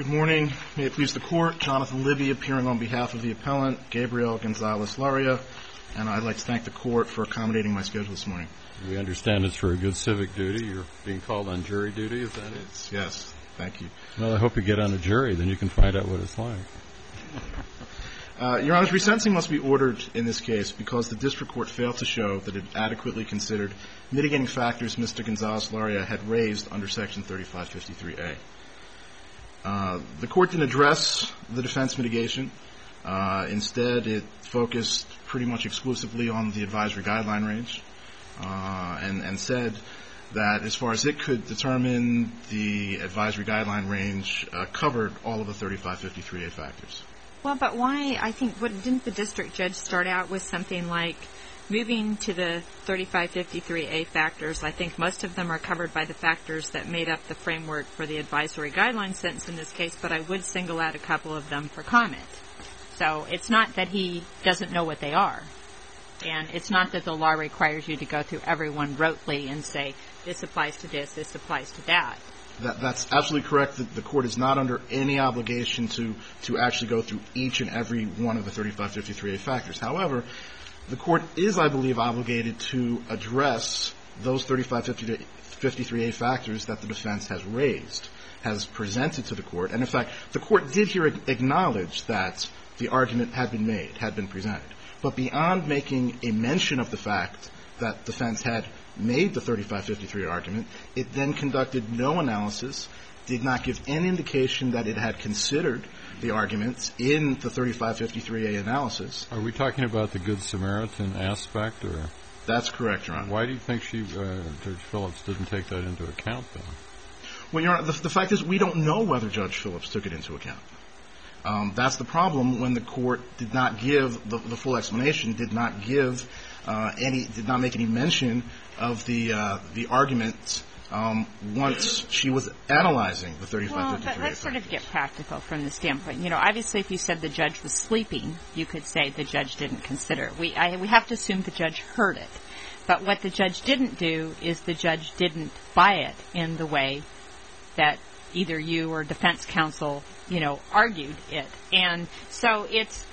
Good morning. May it please the Court, Jonathan Libby appearing on behalf of the appellant, Gabriel Gonzalez-Laria, and I'd like to thank the Court for accommodating my schedule this morning. We understand it's for a good civic duty. You're being called on jury duty, is that it? Yes. Thank you. Well, I hope you get on a jury, then you can find out what it's like. Your Honor, resentencing must be ordered in this case because the District Court failed to show that it adequately considered mitigating factors Mr. Gonzalez-Laria had raised under Section 3553A. The Court didn't address the defense mitigation. Instead, it focused pretty much exclusively on the advisory guideline range and said that as far as it could determine, the advisory guideline range covered all of the 3553A factors. Well, but why, didn't the district judge start out with something like moving to the 3553A factors? I think most of them are covered by the factors that made up the framework for the advisory guideline sentence in this case, but I would single out a couple of them for comment. So it's not that he doesn't know what they are. And it's not that the law requires you to go through everyone rotely and say, this applies to this applies to that. That's absolutely correct. The Court is not under any obligation to actually go through each and every one of the 3553A factors. However, the Court is, I believe, obligated to address those 3553A factors that the defense has raised, has presented to the Court. And, in fact, the Court did here acknowledge that the argument had been made, had been presented. But beyond making a mention of the fact that defense had made the 3553 argument, it then conducted no analysis, did not give any indication that it had considered the arguments in the 3553A analysis. Are we talking about the Good Samaritan aspect, or? That's correct, Your Honor. Why do you think Judge Phillips didn't take that into account, then? Well, Your Honor, the fact is we don't know whether Judge Phillips took it into account. That's the problem when the Court did not give the full explanation, did not make any mention of the arguments once she was analyzing the 3553A. Well, but let's sort of get practical from the standpoint. You know, obviously, if you said the judge was sleeping, you could say the judge didn't consider it. We have to assume the judge heard it. But what the judge didn't do is the judge didn't buy it in the way that either you or defense counsel, argued it. And so it's,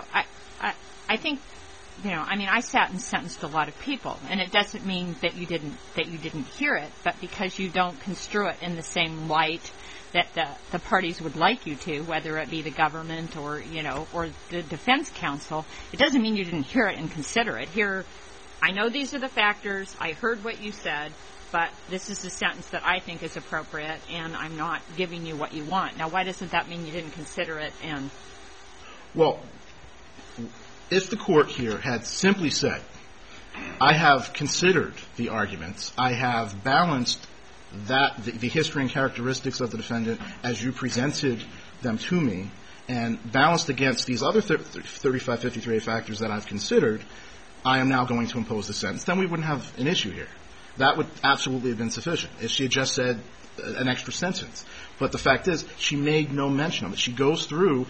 I think, I sat and sentenced a lot of people, and it doesn't mean that you didn't hear it, but because you don't construe it in the same light that the parties would like you to, whether it be the government or the defense counsel, it doesn't mean you didn't hear it and consider it. Here, I know these are the factors, I heard what you said, but this is the sentence that I think is appropriate, and I'm not giving you what you want. Now, why doesn't that mean you didn't consider it? Well, if the Court here had simply said, I have considered the arguments, I have balanced the history and characteristics of the defendant as you presented them to me, and balanced against these other 3553A factors that I've considered, I am now going to impose the sentence, then we wouldn't have an issue here. That would absolutely have been sufficient if she had just said an extra sentence. But the fact is, she made no mention of it. She goes through,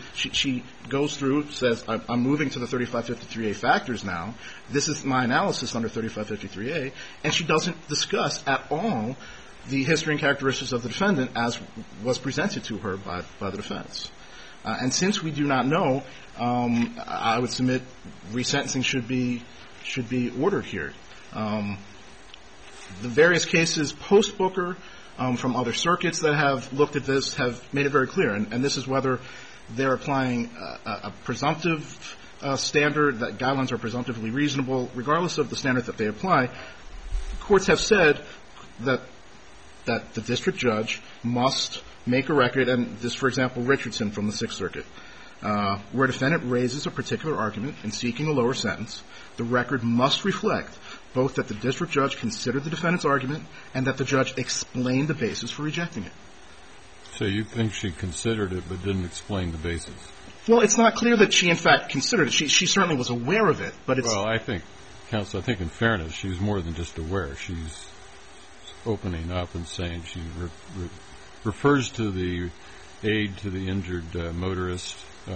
says, I'm moving to the 3553A factors now. This is my analysis under 3553A. And she doesn't discuss at all the history and characteristics of the defendant as was presented to her by the defense. And since we do not know, I would submit resentencing should be ordered here. The various cases post-Booker from other circuits that have looked at this have made it very clear, and this is whether they're applying a presumptive standard, that guidelines are presumptively reasonable, regardless of the standard that they apply. Courts have said that the district judge must make a record, and this, for example, Richardson from the Sixth Circuit, where a defendant raises a particular argument in seeking a lower sentence, the record must reflect both that the district judge considered the defendant's argument and that the judge explained the basis for rejecting it. So you think she considered it but didn't explain the basis? Well, it's not clear that she, in fact, considered it. She certainly was aware of it, but it's... Well, I think, counsel, in fairness, she's more than just aware. She's opening up and saying she refers to the aid to the injured motorist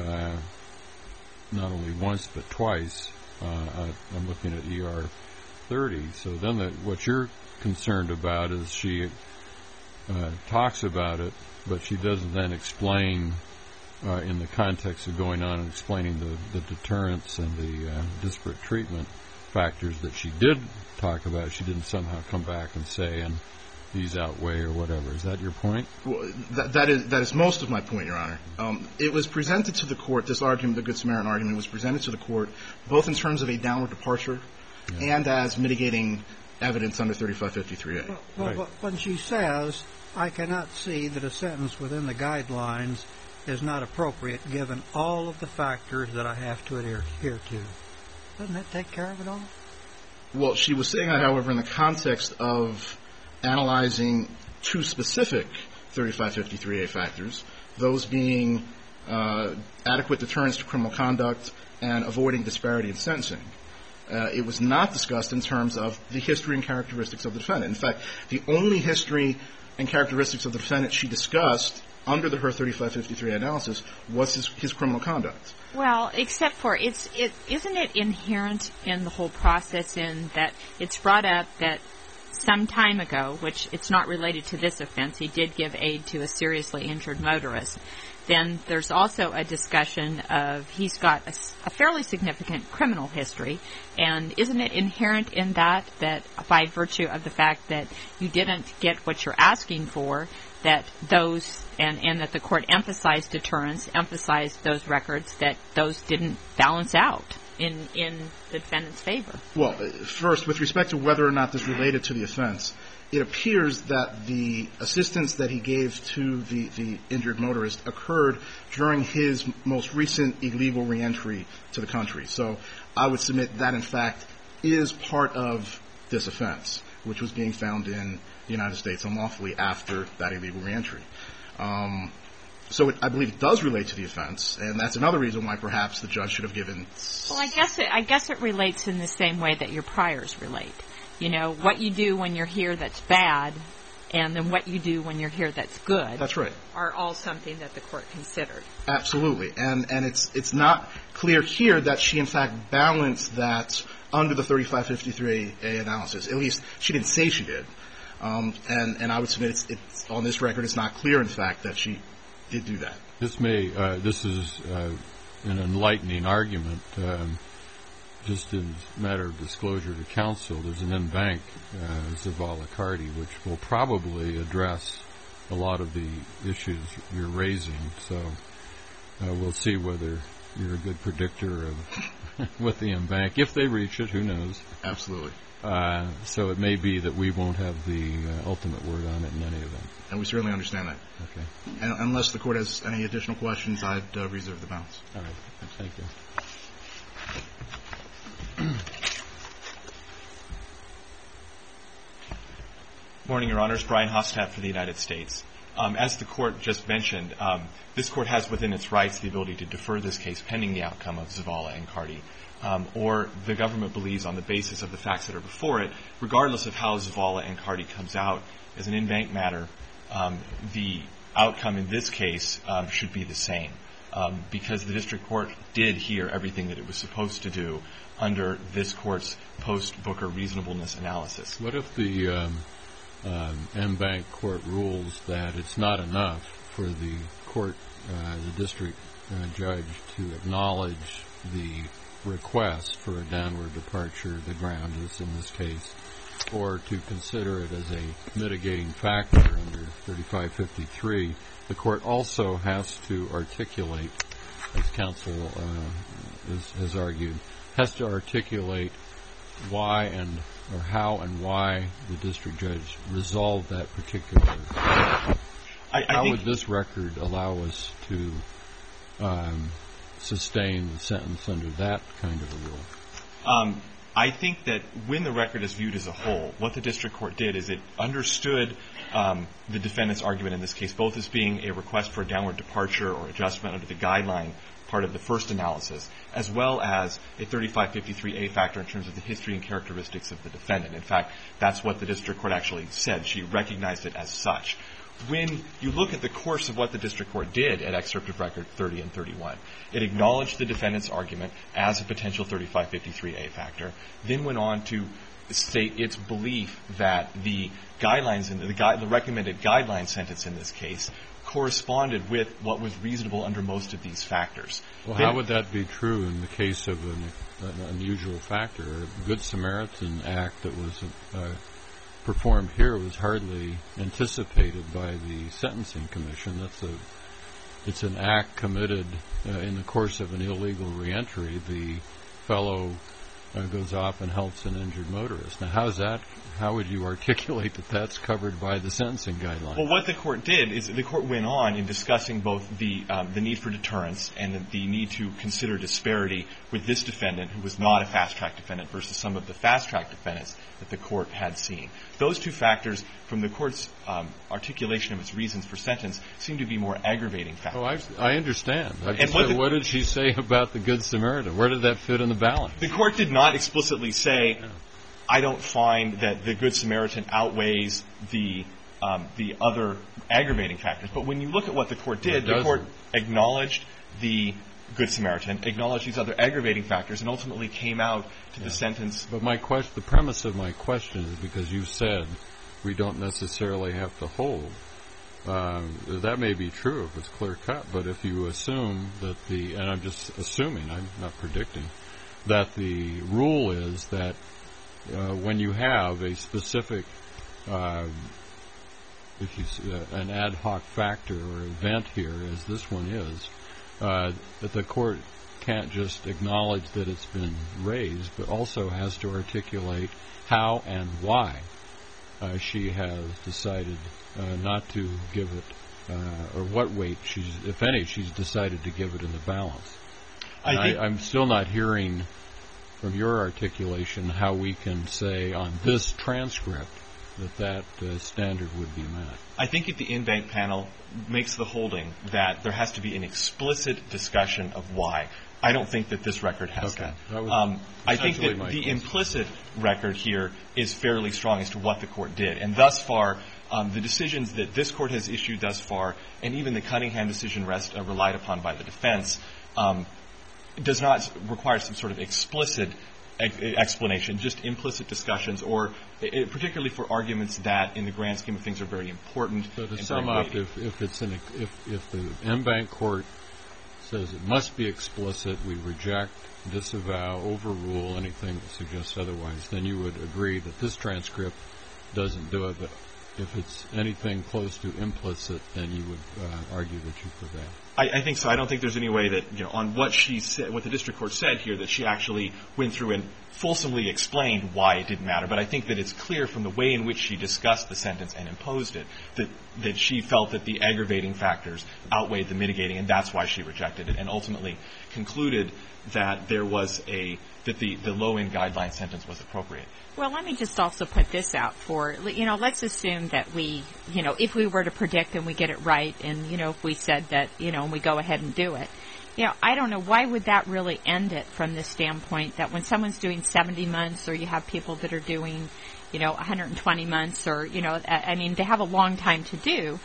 not only once but twice. I'm looking at ER 30. So then what you're concerned about is she talks about it, but she doesn't then explain in the context of going on and explaining the deterrence and the disparate treatment factors that she did talk about. She didn't somehow come back and say, and these outweigh or whatever. Is that your point? Well, that is most of my point, Your Honor. It was presented to the court, this argument, the Good Samaritan argument, was presented to the court both in terms of a downward departure and as mitigating evidence under 3553A. Well, but when she says, I cannot see that a sentence within the guidelines is not appropriate given all of the factors that I have to adhere to, doesn't that take care of it all? Well, she was saying that, however, in the context of analyzing two specific 3553A factors, those being adequate deterrence to criminal conduct and avoiding disparity in sentencing. It was not discussed in terms of the history and characteristics of the defendant. In fact, the only history and characteristics of the defendant she discussed under her 3553A analysis was his criminal conduct. Well, except for isn't it inherent in the whole process in that it's brought up that some time ago, which it's not related to this offense, he did give aid to a seriously injured motorist. Then there's also a discussion of he's got a fairly significant criminal history, and isn't it inherent in that by virtue of the fact that you didn't get what you're asking for, that those and that the court emphasized deterrence, emphasized those records, that those didn't balance out in the defendant's favor? Well, first, with respect to whether or not this related to the offense, it appears that the assistance that he gave to the injured motorist occurred during his most recent illegal reentry to the country. So I would submit that, in fact, is part of this offense, which was being found in the United States unlawfully after that illegal reentry. So I believe it does relate to the offense, and that's another reason why perhaps the judge should have given. Well, I guess it relates in the same way that your priors relate. You know, what you do when you're here that's bad, and then what you do when you're here that's good. That's right. Are all something that the court considered. Absolutely, and it's not clear here that she in fact balanced that under the 3553A analysis. At least she didn't say she did. And I would submit it's on this record it's not clear, in fact, that she did do that. This is an enlightening argument. Just in matter of disclosure to counsel, there's an en banc, Zavala-Carty, which will probably address a lot of the issues you're raising. So we'll see whether you're a good predictor of what the en banc, if they reach it, who knows. Absolutely. So it may be that we won't have the ultimate word on it in any event. And we certainly understand that. Okay. And unless the court has any additional questions, I'd reserve the balance. All right. Thank you. Morning, Your Honors. Brian Hostat for the United States. As the court just mentioned, this court has within its rights the ability to defer this case pending the outcome of Zavala and Carty. Or the government believes on the basis of the facts that are before it, regardless of how Zavala and Carty comes out as an en banc matter, the outcome in this case should be the same. Because the district court did hear everything that it was supposed to do under this court's post-Booker reasonableness analysis. What if the en banc court rules that it's not enough for the court, the district judge, to acknowledge the request for a downward departure, the ground is in this case, or to consider it as a mitigating factor under 3553, the court also has to articulate, as counsel has argued, has to articulate why and or how and why the district judge resolved that particular. How would this record allow us to sustain the sentence under that kind of a rule? I think that when the record is viewed as a whole, what the district court did is it understood the defendant's argument in this case, both as being a request for a downward departure or adjustment under the guideline part of the first analysis, as well as a 3553A factor in terms of the history and characteristics of the defendant. In fact, that's what the district court actually said. She recognized it as such. When you look at the course of what the district court did at excerpt of record 30 and 31, it acknowledged the defendant's argument as a potential 3553A factor, then went on to state its belief that the guidelines and the recommended guideline sentence in this case corresponded with what was reasonable under most of these factors. Well, how would that be true in the case of an unusual factor? A Good Samaritan Act that was performed here was hardly anticipated by the Sentencing Commission. It's an act committed in the course of an illegal reentry. The fellow goes off and helps an injured motorist. Now, how would you articulate that that's covered by the sentencing guidelines? Well, what the court did is the court went on in discussing both the need for deterrence and the need to consider disparity with this defendant, who was not a fast-track defendant, versus some of the fast-track defendants that the court had seen. Those two factors, from the court's articulation of its reasons for sentence, seem to be more aggravating factors. Oh, I understand. What did she say about the Good Samaritan? Where did that fit in the balance? The court did not explicitly say, I don't find that the Good Samaritan outweighs the other aggravating factors. But when you look at what the court did, the court acknowledged the Good Samaritan, acknowledged these other aggravating factors, and ultimately came out to the sentence. But the premise of my question is because you said we don't necessarily have to hold. That may be true if it's clear-cut, but if you assume that and I'm just assuming, I'm not predicting, that the rule is that when you have a specific, an ad hoc factor or event here, as this one is, that the court can't just acknowledge that it's been raised, but also has to articulate how and why she has decided not to give it, or what weight, if any, she's decided to give it in the balance. I'm still not hearing from your articulation how we can say on this transcript that standard would be met. I think if the in-bank panel makes the holding that there has to be an explicit discussion of why, I don't think that this record has that. I think that the implicit record here is fairly strong as to what the court did. And thus far, the decisions that this court has issued thus far, and even the Cunningham decision relied upon by the defense, does not require some sort of explicit explanation, just implicit discussions, or particularly for arguments that, in the grand scheme of things, are very important. So to sum up, if the en-banc court says it must be explicit, we reject, disavow, overrule anything that suggests otherwise, then you would agree that this transcript doesn't do it. But if it's anything close to implicit, then you would argue that you prevail. I think so. I don't think there's any way that, on what she said, what the district court said here, that she actually went through and fulsomely explained why it didn't matter. But I think that it's clear from the way in which she discussed the sentence and imposed it that she felt that the aggravating factors outweighed the mitigating, and that's why she rejected it, and ultimately concluded that the low-end guideline sentence was appropriate. Well, let me just also put this out for, let's assume that we, if we were to predict and we get it right, and, if we said that, and we go ahead and do it, I don't know, why would that really end it from the standpoint that when someone's doing 70 months, or you have people that are doing, 120 months, or, they have a long time to do.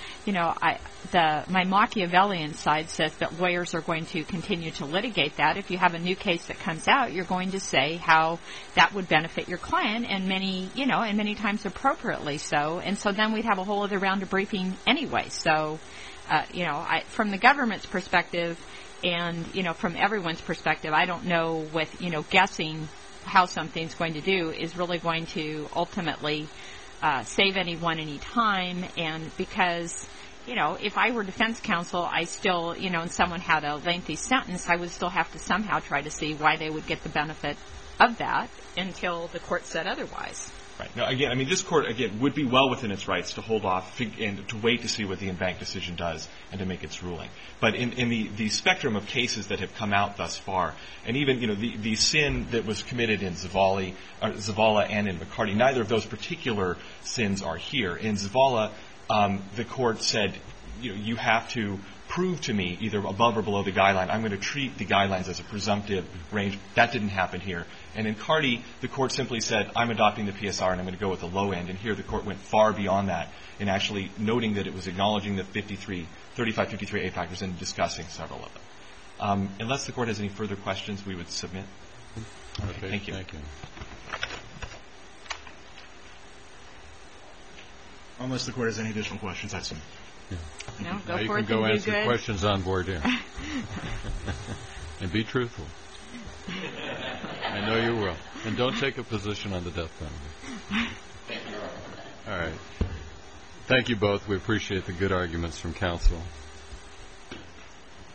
My Machiavellian side says that lawyers are going to continue to litigate that. If you have a new case that comes out, you're going to say how that would benefit your client, and many times appropriately so. And so then we'd have a whole other round of briefing anyway. So, from the government's perspective, and, from everyone's perspective, I don't know with, guessing how something's going to do is really going to ultimately save anyone any time. And because, if I were defense counsel, I still, and someone had a lengthy sentence, I would still have to somehow try to see why they would get the benefit of that until the court said otherwise. Right. Now, again, this court, would be well within its rights to hold off and to wait to see what the en-banc decision does and to make its ruling. But in the spectrum of cases that have come out thus far, and even, the sin that was committed in Zavala and in McCarty, neither of those particular sins are here. In Zavala, the court said, you have to prove to me either above or below the guideline. I'm going to treat the guidelines as a presumptive range. That didn't happen here. And in Carty, the court simply said, I'm adopting the PSR and I'm going to go with the low end. And here the court went far beyond that in actually noting that it was acknowledging the 3553A factors and discussing several of them. Unless the court has any further questions, we would submit. Okay, thank you. Thank you. Unless the Court has any additional questions, I assume. No, Now go you forth can go and do answer good. questions on board here. And be truthful. I know you will. And don't take a position on the death penalty. All right. Thank you both. We appreciate the good arguments from counsel.